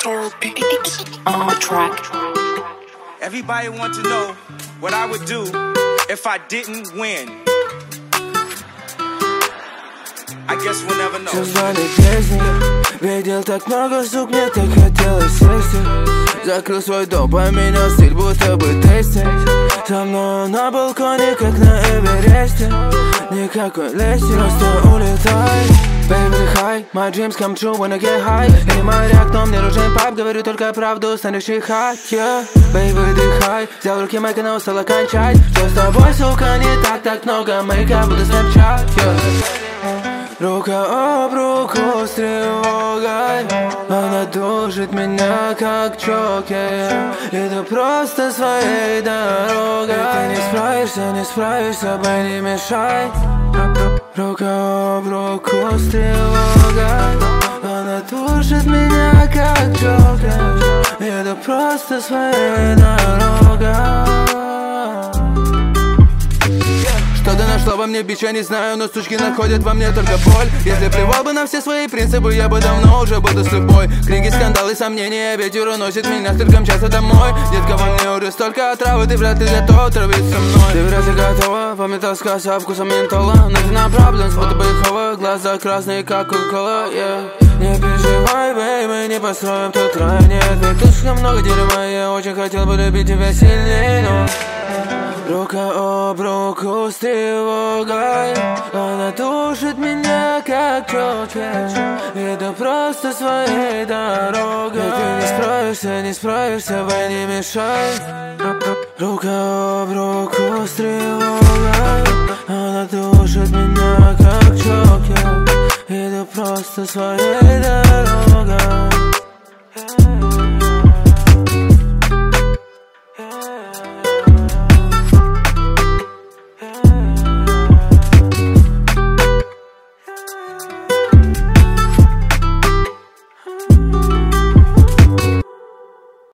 Hector Beats on the track. Everybody want to know what I would do if I didn't win. I guess we'll never know. Создали песни, видел так много сук, мне так хотелось сесть. Закрыл свой дом, поменял стиль, будто бы тестер. Со мной на балконе, как на Эвересте. Никакой лести, просто улетай. Baby, дыхай, my dreams come true when I get high. Я не моряк, но мне нужен пап, говорю только правду, станешь чихать, yeah. Baby, дыхай, взял в руки майк и устал кончать. Что с тобой, сука, не так много мейка, буду снэпчат, yeah. Рука об руку с тревогой, она душит меня как чокер. Иду просто своей дорогой. Ты не справишься, бэй, не мешай. Рука об руку с тревогой, она душит меня как чокер. Иду просто своей дорогой. Что-то нашло во мне, бич, я не знаю, но сучки находят во мне только боль. Если плевал бы на все свои принципы, я бы давно уже был с любой. Крики, скандалы, сомнения, ветер уносит меня слишком часто домой. Детка, во мне уже столько отравы, ты вряд ли готова травиться со мной. Ты вряд ли готова, помни тоска со вкусом ментола. Но ты на проблем, будто бы ихова, глаза красные, как кока-кола, yeah. Не переживай, бэй, не построим тут рай, нет. Ведь тут слишком много дерьма, я очень хотел бы любить тебя сильнее, но... Рука об руку с тревогой, она душит меня как чокер. Иду просто своей дорогой. И ты не справишься, бэй, не мешай. Рука об руку с тревогой, она душит меня как чокер. Иду просто своей дорогой.